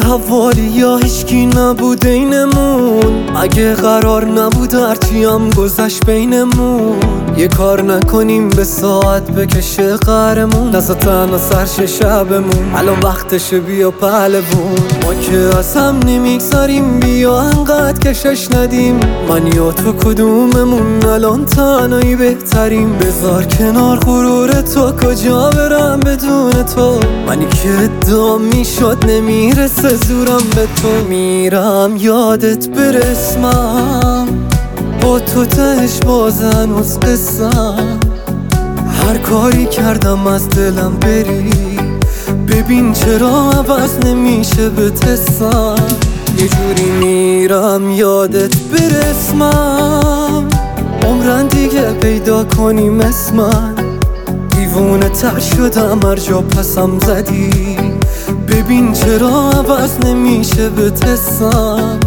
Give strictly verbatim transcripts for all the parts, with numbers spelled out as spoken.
حوالی یا هیچکی نبود اینمون، اگه قرار نبود هرچی هم گذشت بینمون، یه کار نکنیم به ساعت بکشه قهرمون، دستا تنها سرش شبمون، الان وقتشه بیا پهلوون. ما که از هم نمیگذاریم، بیا انقدر کشش ندیم، من یا تو کدوممون الان تنهایی بهتریم. بذار کنار غرور تو، کجا برم بدون تو، منی که ادعا میشد نمیرسه زورم به تو. میرم یادت برسمم، با تو تهش باز هنوز قصم، هر کاری کردم از دلم بری، ببین چرا عوض نمیشه به تسم. یه جوری میرم یادت برسمم، عمرن دیگه پیدا کنیم اسمن، دیوونه تر شدم هر جا پسم زدی، ببین چرا عوض نمیشه به تسم.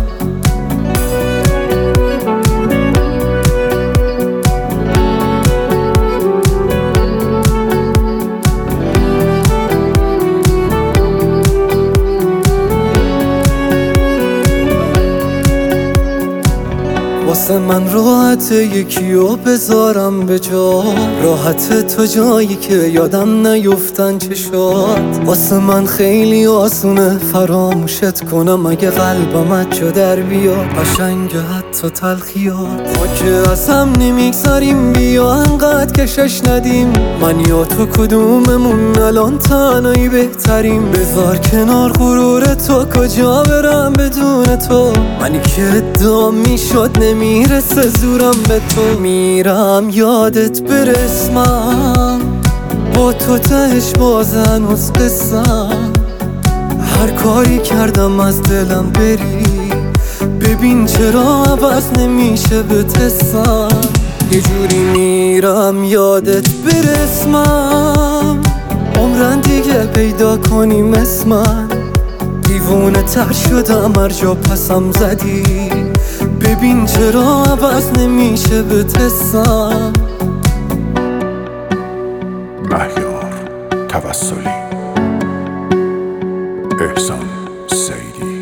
واسه من راحته یکیو بذارم به جا، راحته تو جایی که یادم نیفتن چشات. واسه من خیلی آسونه فراموشت کنم اگه قلبم جا در بیاد، قشنگه حتی تلخیات. ما که از هم نمیگذاریم، بیا انقدر کشش ندیم، من یا تو کدوممون الان تنهایی بهتریم. بذار کنار غرور تو، کجا برم بدون تو، منی که ادعا میشد نمیرسه زورم به تو. میرم یادت برسمم، با تو تهش باز هنوز قصم، هر کاری کردم از دلم بری، ببین چرا عوض نمیشه به تسم. یه جوری میرم یادت برسمم، عمرن دیگه پیدا کنیم اسمن، دیوونه تر شدم هر جا پسم زدی، ببین چرا عوض نمیشه به تسم. مهیار توسلی، احسان سیدی.